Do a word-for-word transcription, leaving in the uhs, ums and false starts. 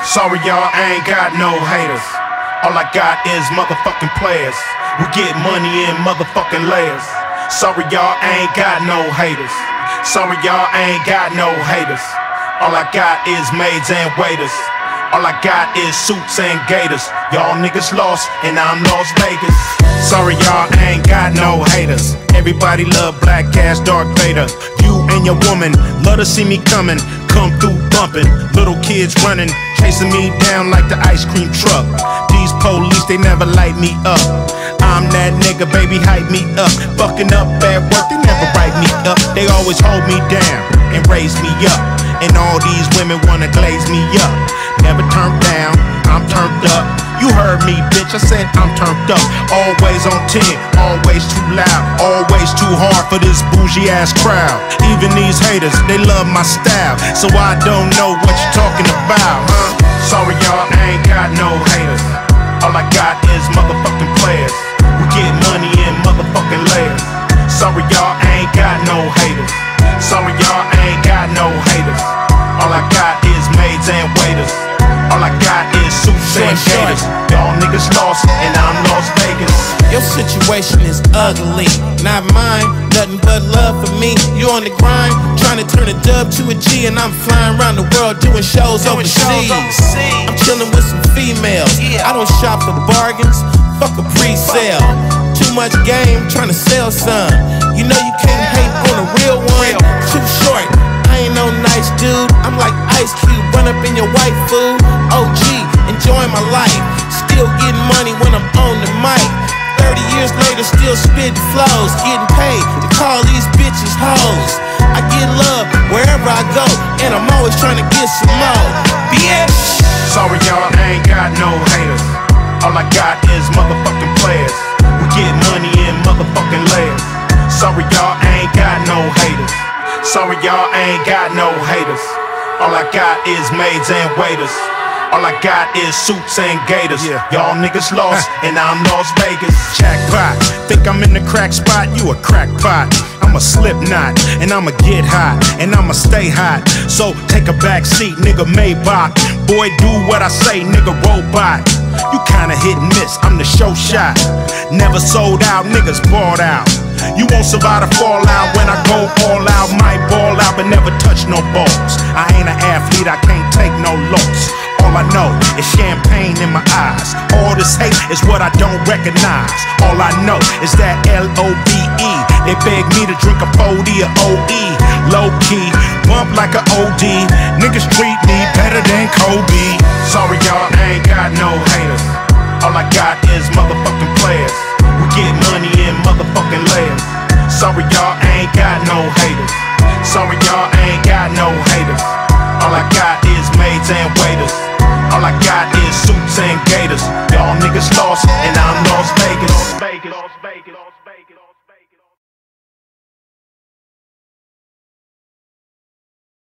Sorry y'all, I ain't got no haters. All I got is motherfucking players. We get money in motherfucking layers. Sorry y'all, I ain't got no haters. Sorry y'all, I ain't got no haters. All I got is maids and waiters. All I got is suits and gators. Y'all niggas lost and I'm Las Vegas. Sorry y'all, I ain't got no haters. Everybody love Black Ass Darth Vader. You and your woman love to see me coming. Come through bumping, little kids running, chasing me down like the ice cream truck. These police, they never light me up. I'm that nigga, baby, hype me up. Fucking up at work, they never write me up. They always hold me down and raise me up. And all these women wanna glaze me up. Never turned down, I'm turned up. You heard me, bitch, I said I'm turned up. Always on ten, always too loud, always too hard for this bougie ass crowd. Even these haters, they love my style, so I don't know what you're talking about, huh? Sorry y'all, I ain't got no haters. All I got is motherfucking players. We get money in motherfucking layers. Sorry y'all, I ain't got no haters. Sorry y'all, I ain't got no haters. All I got is maids and waiters. All I got is suits and gators. Y'all niggas lost and I'm Las Vegas. Your situation is ugly, not mine. Nothing but love for me. You on the grind, trying to turn a dub to a G, and I'm flying around the world doing shows overseas. I'm chilling with some females. I don't shop for bargains. Fuck a pre-sale. Too much game, trying to sell some. You know you can't hate on a real one. Too short. I ain't no nice dude. I'm like Ice Cube, run up in your white food. O G, enjoying my life. Still getting money when I'm on the mic. Thirty years later, still spitting flows. Getting paid to call these bitches hoes. I get love wherever I go, and I'm always trying to get some more. Bitch. Sorry y'all, I ain't got no haters. All I got is motherfucking players. We get money in motherfucking layers. Sorry y'all, I ain't got no haters. Sorry y'all, I ain't got no haters. All I got is maids and waiters. All I got is suits and gators. Y'all niggas lost and I'm Las Vegas. Jackpot, think I'm in the crack spot? You a crackpot. I'm a Slipknot and I'ma get hot and I'ma stay hot. So take a back seat, nigga Maybach. Boy, do what I say, nigga robot. You kinda hit and miss, I'm the show shot. Never sold out, niggas bought out. You won't survive the fallout when I go all out. Might ball out but never touch no balls. I ain't an athlete, I can't take no loss. All I know is champagne in my eyes. All this hate is what I don't recognize. All I know is that L O V E. They beg me to drink a forty or O E. Low key, bump like a O D. Niggas treat me better than Kobe. Sorry y'all, I ain't got no haters. All I got is motherfucking players. We get money in motherfucking layers. Sorry y'all, I ain't got no haters. Sorry y'all, I ain't got no haters. All I got is maids and waiters. All I got is suits and gators. Y'all niggas lost